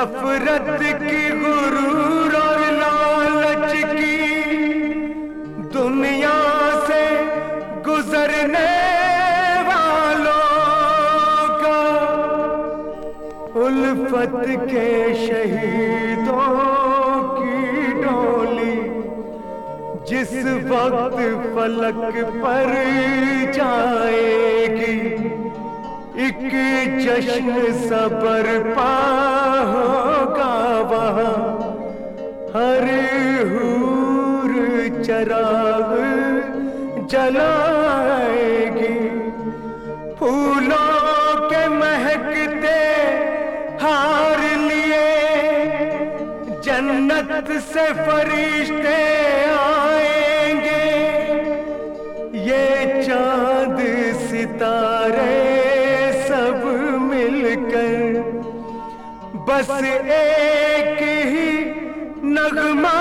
नफरत की, गुरूर और लालच की दुनिया से गुजरने वालों का, उल्फत के शहीदों की डोली जिस वक्त फलक पर जाएगी, एक जश्न सबर होगा वहाँ, हर हूर चराग जलाएगी। फूलों के महकते हार लिए जन्नत से फरिश्ते आएंगे, ये चांद सितारे सब मिलकर बस एक ही नगमा